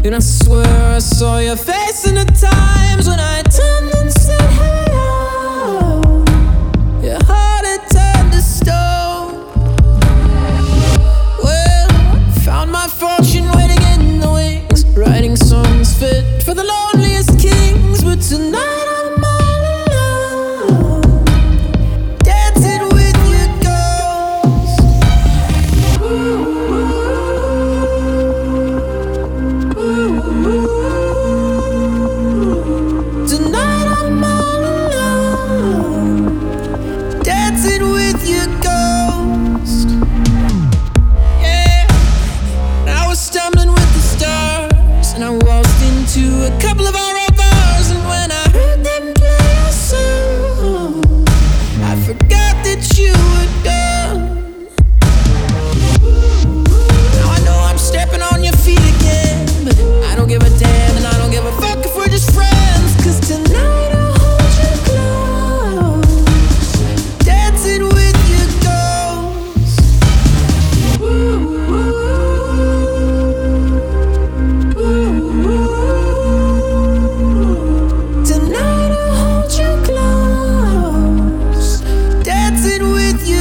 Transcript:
And I swear I saw your face in the times when I turned and said hello. Your heart had turned to stone. Well, found my fortune waiting in the wings, writing songs fit for the loneliest kings. But tonight I'm all alone, dancing with your ghost. Tonight I'm all alone, dancing with your ghost. Yeah, and I was stumbling with the stars, and I waltzed into a couple of our bars, and when I heard them play a song, I forgot that you were gone. Now I know I'm stepping on your feet again, but I don't give a damn, and I don't give a fuck if we're just friends. 'Cause tonight I'll hold you close, dancing with your ghost. Tonight I'll hold you close, dancing with your